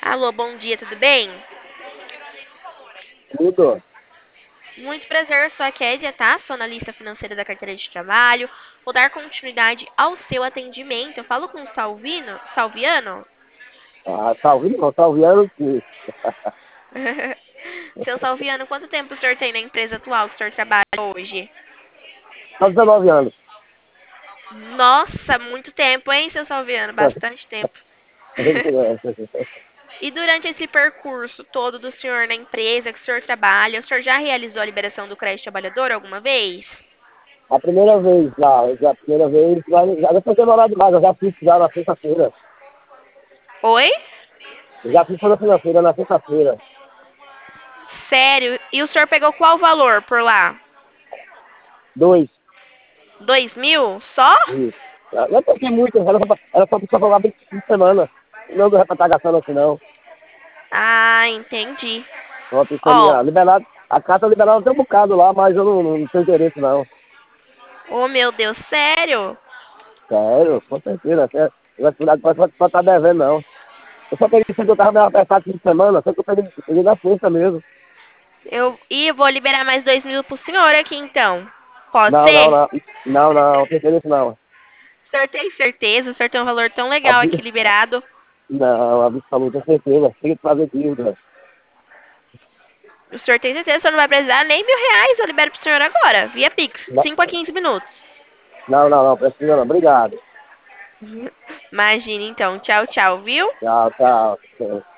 Alô, bom dia, tudo bem? Tudo. Muito prazer, eu sou a Kézia, tá? Sou analista financeira da carteira de trabalho. Vou dar continuidade ao seu atendimento. Eu falo com o Salviano? Ah, tá ouvindo? Não, tá ouvindo aqui. Seu Salviano, quanto tempo o senhor tem na empresa atual que o senhor trabalha hoje? Tá 19 anos. Nossa, muito tempo, hein, seu Salviano? Bastante tempo. E durante esse percurso todo do senhor na empresa que o senhor trabalha, o senhor já realizou a liberação do crédito trabalhador alguma vez? A primeira vez a primeira vez, já não foi demorado demais, eu já fiz já na sexta-feira. Oi? Eu já fiz toda segunda-feira, na sexta-feira. Sério? E o senhor pegou qual valor por lá? Dois. 2.000? Só? Isso. Não peguei muito, era só pra pagar 25 de semana. Não deu pra estar gastando assim, não. Ah, entendi. Uma pistolinha Ó, liberada. A carta liberada tem um bocado lá, mas eu não tenho interesse, não. oh meu Deus, sério? Sério, com certeza. Até, eu pode estar devendo, não. Eu só peguei isso que eu tava meio apertado esse fim de semana, só que eu peguei na sexta mesmo. Eu vou liberar mais 2.000 pro senhor aqui então. Pode Não, não, ser? não. Não, não tem interesse não. O senhor tem certeza? O senhor tem um valor tão legal aqui Abri... liberado. Não, absoluta certeza. Tem que fazer dívida. O senhor tem certeza que o senhor não vai precisar nem R$ 1.000? Eu libero pro senhor agora, via Pix. Não, 5 a 15 minutos. não, precisa não. Obrigado. Imagine então. Tchau, tchau, viu? Tchau, tchau.